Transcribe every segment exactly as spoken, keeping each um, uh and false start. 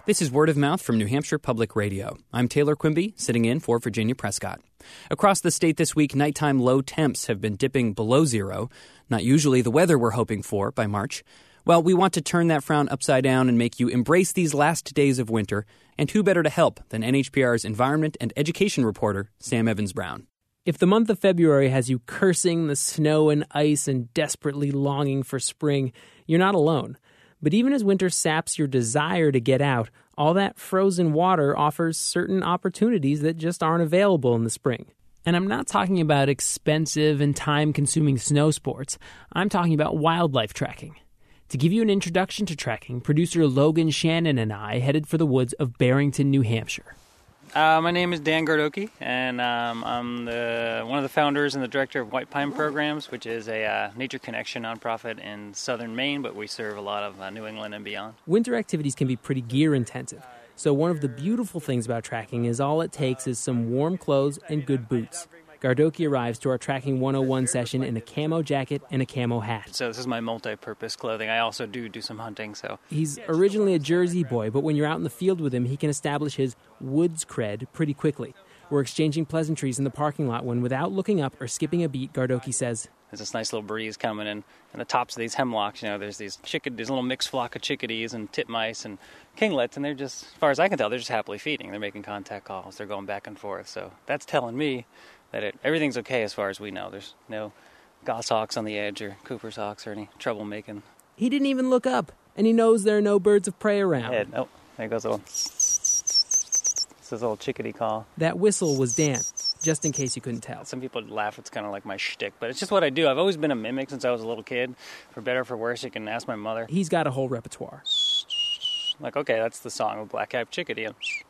This is Word of Mouth from New Hampshire Public Radio. I'm Taylor Quimby, sitting in for Virginia Prescott. Across the state this week, nighttime low temps have been dipping below zero. Not usually the weather we're hoping for by March. Well, we want to turn that frown upside down and make you embrace these last days of winter. And who better to help than N H P R's environment and education reporter, Sam Evans-Brown. If the month of February has you cursing the snow and ice and desperately longing for spring, you're not alone. But even as winter saps your desire to get out, all that frozen water offers certain opportunities that just aren't available in the spring. And I'm not talking about expensive and time-consuming snow sports. I'm talking about wildlife tracking. To give you an introduction to tracking, producer Logan Shannon and I headed for the woods of Barrington, New Hampshire. Uh, my name is Dan Gardoki, and um, I'm the, one of the founders and the director of White Pine Programs, which is a uh, Nature Connection nonprofit in southern Maine, but we serve a lot of uh, New England and beyond. Winter activities can be pretty gear-intensive, so one of the beautiful things about tracking is all it takes is some warm clothes and good boots. Gardoki arrives to our Tracking one oh one session in a camo jacket and a camo hat. So this is my multi-purpose clothing. I also do do some hunting. So he's originally a Jersey boy, but when you're out in the field with him, he can establish his woods cred pretty quickly. We're exchanging pleasantries in the parking lot when, without looking up or skipping a beat, Gardoki says, "There's this nice little breeze coming in, and the tops of these hemlocks, you know, there's these chickad, there's a little mixed flock of chickadees and titmice and kinglets, and they're just, as far as I can tell, they're just happily feeding. They're making contact calls. They're going back and forth. So that's telling me that it, everything's okay as far as we know. There's no goshawks on the edge or Cooper's hawks or any trouble making." He didn't even look up, and he knows there are no birds of prey around. Head. Oh, there goes a little, it's this little chickadee call. That whistle was Dan, just in case you couldn't tell. Some people laugh, it's kind of like my shtick, but it's just what I do. I've always been a mimic since I was a little kid. For better or for worse, you can ask my mother. He's got a whole repertoire. Like, okay, that's the song of Black-capped chickadee.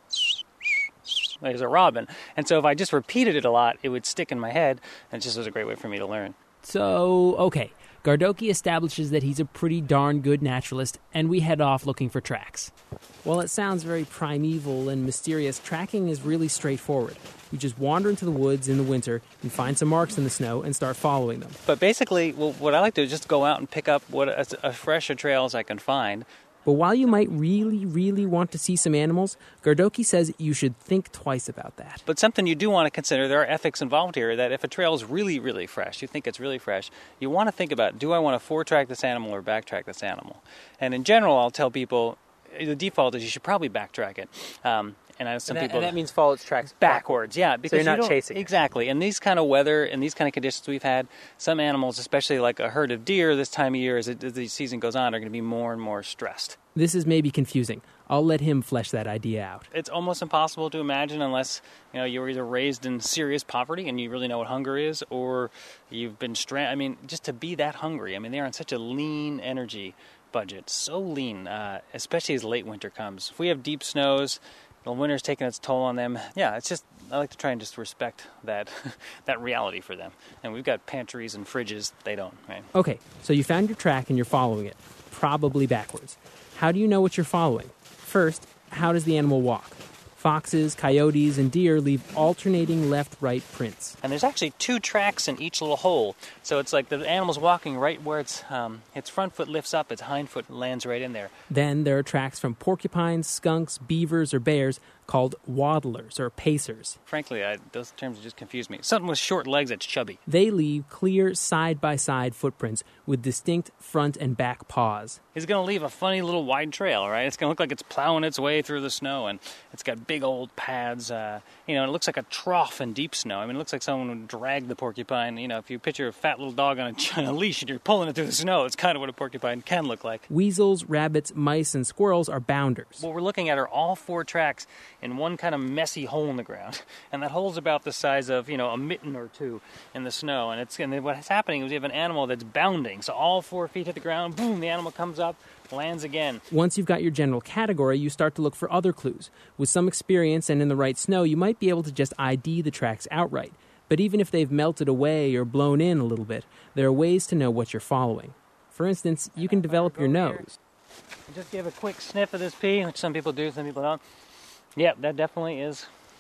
There's a robin. And so if I just repeated it a lot, it would stick in my head, and it just was a great way for me to learn. So, okay, Gardoki establishes that he's a pretty darn good naturalist, and we head off looking for tracks. While it sounds very primeval and mysterious, tracking is really straightforward. You just wander into the woods in the winter and find some marks in the snow and start following them. But basically, well, what I like to do is just go out and pick up what as, as fresh a trail as I can find. But while you might really, really want to see some animals, Gardoki says you should think twice about that. But something you do want to consider, there are ethics involved here, that if a trail is really, really fresh, you think it's really fresh, you want to think about, do I want to four-track this animal or backtrack this animal? And in general, I'll tell people, the default is you should probably backtrack it. Um, and I know some and that, people... And that means follow its tracks backwards. Yeah, because so you're not you chasing. Exactly. In these kind of weather and these kind of conditions we've had, some animals, especially like a herd of deer this time of year, as, it, as the season goes on, are going to be more and more stressed. This is maybe confusing. I'll let him flesh that idea out. It's almost impossible to imagine unless, you know, you were either raised in serious poverty and you really know what hunger is, or you've been stranded. I mean, just to be that hungry. I mean, they're on such a lean energy budget, so lean, uh, especially as late winter comes. If we have deep snows, the winter's taking its toll on them. Yeah, it's just, I like to try and just respect that that reality for them. And we've got pantries and fridges. They don't, right? Okay, so you found your track and you're following it, probably backwards. How do you know what you're following? First, how does the animal walk? Foxes, coyotes, and deer leave alternating left-right prints. And there's actually two tracks in each little hole. So it's like the animal's walking right where its um, its front foot lifts up, its hind foot lands right in there. Then there are tracks from porcupines, skunks, beavers, or bears called waddlers or pacers. Frankly, I, those terms just confuse me. Something with short legs that's chubby. They leave clear side-by-side footprints with distinct front and back paws. It's going to leave a funny little wide trail, right? It's going to look like it's plowing its way through the snow, and it's got big old pads. Uh, you know, it looks like a trough in deep snow. I mean, it looks like someone would drag the porcupine. You know, if you picture a fat little dog on a, on a leash and you're pulling it through the snow, it's kind of what a porcupine can look like. Weasels, rabbits, mice, and squirrels are bounders. What we're looking at are all four tracks in one kind of messy hole in the ground, and that hole's about the size of, you know, a mitten or two in the snow. And it's and then what's happening is you have an animal that's bounding, so all four feet hit the ground, boom, the animal comes up, lands again. Once you've got your general category, you start to look for other clues. With some experience and in the right snow, you might be able to just I D the tracks outright. But even if they've melted away or blown in a little bit, there are ways to know what you're following. For instance, you can develop your nose. Just give a quick sniff of this pee, which some people do, some people don't. Yep, that definitely is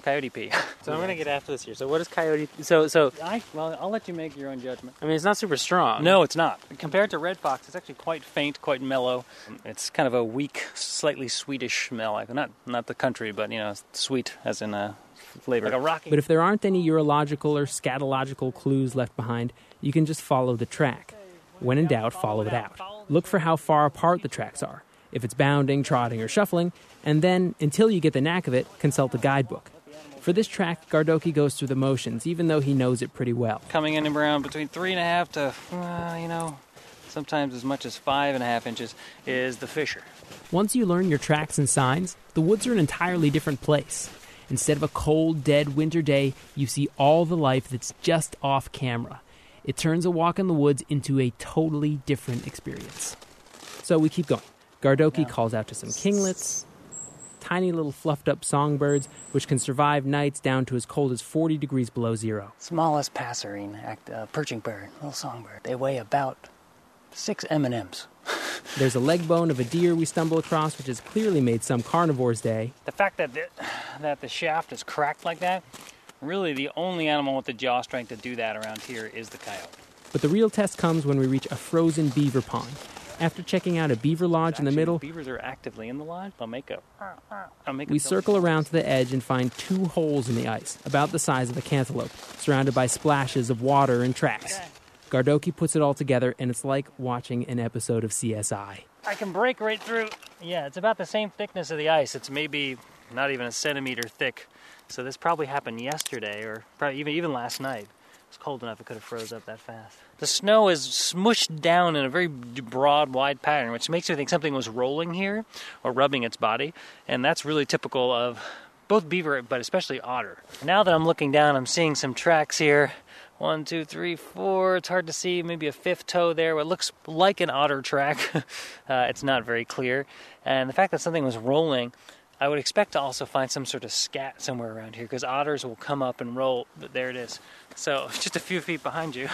coyote pee. So I'm going to get after this here. So what is coyote pee? So, so I, well, I'll let you make your own judgment. I mean, it's not super strong. No, it's not. Compared to red fox, it's actually quite faint, quite mellow. It's kind of a weak, slightly sweetish smell. Like not not the country, but, you know, sweet as in a flavor. Like a rocky. But if there aren't any urological or scatological clues left behind, you can just follow the track. When in doubt, follow it out. Look for how far apart the tracks are, if it's bounding, trotting, or shuffling, and then, until you get the knack of it, consult the guidebook. For this track, Gardoki goes through the motions, even though he knows it pretty well. Coming in around between three and a half to, uh, you know, sometimes as much as five and a half inches is the fisher. Once you learn your tracks and signs, the woods are an entirely different place. Instead of a cold, dead winter day, you see all the life that's just off camera. It turns a walk in the woods into a totally different experience. So we keep going. Gardoki yeah. calls out to some kinglets, tiny little fluffed-up songbirds, which can survive nights down to as cold as forty degrees below zero. Smallest passerine, act, uh, perching bird, little songbird. They weigh about six M and M's. There's a leg bone of a deer we stumble across, which has clearly made some carnivore's day. The fact that the, that the shaft is cracked like that, really the only animal with the jaw strength to do that around here is the coyote. But the real test comes when we reach a frozen beaver pond. After checking out a beaver lodge Actually, in the middle, beavers are actively in the lodge. They'll make a. I'll make we circle around to the edge and find two holes in the ice, about the size of a cantaloupe, surrounded by splashes of water and tracks. Okay. Gardoki puts it all together, and it's like watching an episode of C S I. I can break right through. Yeah, it's about the same thickness of the ice. It's maybe not even a centimeter thick. So this probably happened yesterday, or probably even even last night. It's cold enough it could have froze up that fast. The snow is smushed down in a very broad, wide pattern, which makes me think something was rolling here or rubbing its body. And that's really typical of both beaver, but especially otter. Now that I'm looking down, I'm seeing some tracks here. One, two, three, four. It's hard to see. Maybe a fifth toe there. What looks like an otter track. uh, it's not very clear. And the fact that something was rolling, I would expect to also find some sort of scat somewhere around here, because otters will come up and roll. But there it is. So just a few feet behind you.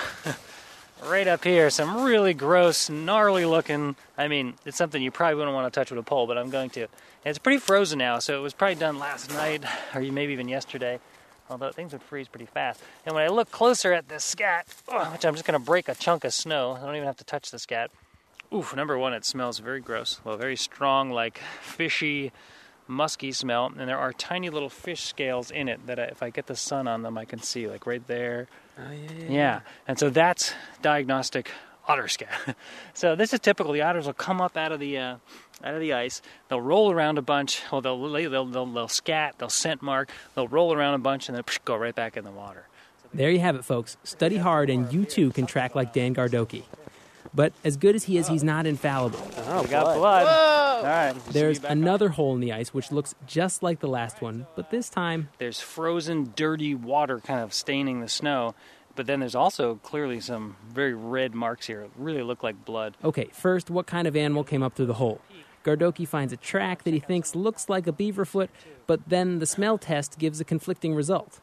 Right up here, some really gross, gnarly looking, I mean, it's something you probably wouldn't want to touch with a pole, but I'm going to. And it's pretty frozen now, so it was probably done last night, or maybe even yesterday, although things would freeze pretty fast. And when I look closer at this scat, oh, which I'm just going to break a chunk of snow, I don't even have to touch the scat. Oof, number one, it smells very gross. Well, very strong, like fishy, musky smell, and there are tiny little fish scales in it that I, if I get the sun on them, I can see, like right there. Oh, yeah, yeah, yeah. yeah. And so that's diagnostic otter scat. So this is typical. The otters will come up out of the uh, out of the ice. They'll roll around a bunch. Well, they'll they'll they'll, they'll scat. They'll scent mark. They'll roll around a bunch and then psh, go right back in the water. There you have it, folks. Study hard, and you too can track like Dan Gardoki. But as good as he is, he's not infallible. Oh, we got blood. All right. There's another hole in the ice which looks just like the last one, but this time there's frozen, dirty water kind of staining the snow. But then there's also clearly some very red marks here. It really look like blood. Okay, first, what kind of animal came up through the hole? Gardoki finds a track that he thinks looks like a beaver foot, but then the smell test gives a conflicting result.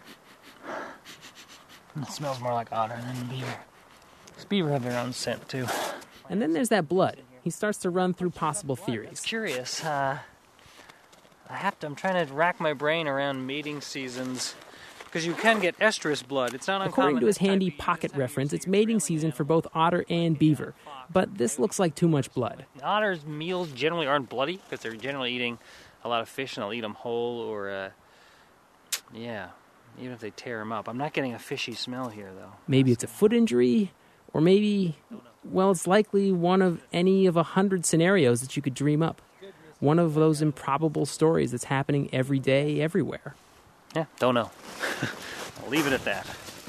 It smells more like otter than beaver. Because beaver have their own scent, too. And then there's that blood. He starts to run through possible theories. Curious. Uh, I have to, I'm trying to rack my brain around mating seasons. Because you can get estrus blood. It's not uncommon. According to his handy pocket reference, it's mating season for both otter and beaver. But this looks like too much blood. Otters' meals generally aren't bloody because they're generally eating a lot of fish and they'll eat them whole or, uh, yeah, even if they tear them up. I'm not getting a fishy smell here, though. Maybe it's a foot injury, or maybe, well, it's likely one of any of a hundred scenarios that you could dream up. One of those improbable stories that's happening every day, everywhere. Yeah, don't know. I'll leave it at that.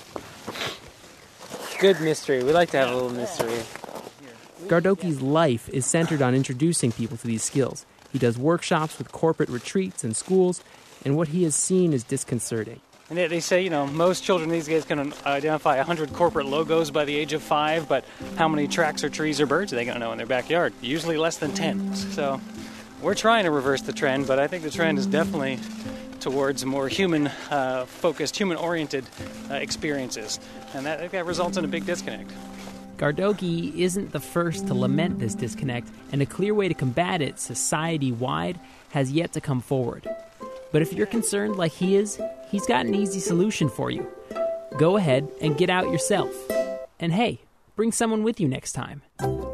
Good mystery. We like to have a little mystery. Gardoki's life is centered on introducing people to these skills. He does workshops with corporate retreats and schools, and what he has seen is disconcerting. And they, they say, you know, most children these days can identify one hundred corporate logos by the age of five, but how many tracks or trees or birds are they going to know in their backyard? Usually less than ten. So we're trying to reverse the trend, but I think the trend is definitely towards more human-focused, uh, human-oriented uh, experiences. And that, I think that results in a big disconnect. Gardoki isn't the first to lament this disconnect, and a clear way to combat it society-wide has yet to come forward. But if you're concerned like he is, he's got an easy solution for you. Go ahead and get out yourself. And hey, bring someone with you next time.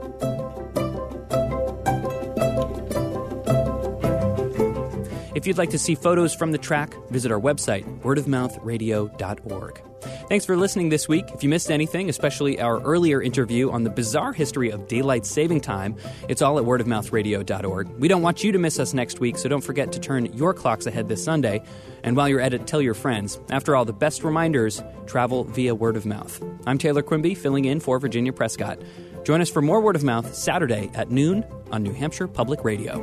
If you'd like to see photos from the track, visit our website, word of mouth radio dot org. Thanks for listening this week. If you missed anything, especially our earlier interview on the bizarre history of daylight saving time, it's all at word of mouth radio dot org. We don't want you to miss us next week, so don't forget to turn your clocks ahead this Sunday. And while you're at it, tell your friends. After all, the best reminders travel via word of mouth. I'm Taylor Quimby, filling in for Virginia Prescott. Join us for more Word of Mouth Saturday at noon on New Hampshire Public Radio.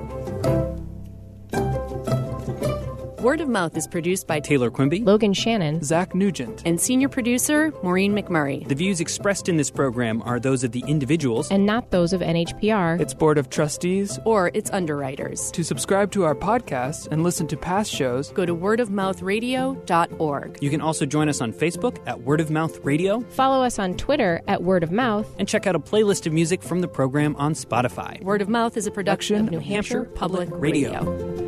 Word of Mouth is produced by Taylor Quimby, Logan Shannon, Zach Nugent, and senior producer Maureen McMurray. The views expressed in this program are those of the individuals and not those of N H P R, its Board of Trustees, or its underwriters. To subscribe to our podcast and listen to past shows, go to word of mouth radio dot org. You can also join us on Facebook at Word of Mouth Radio. Follow us on Twitter at Word of Mouth. And check out a playlist of music from the program on Spotify. Word of Mouth is a production, production of New Hampshire, Hampshire Public, Public Radio. Radio.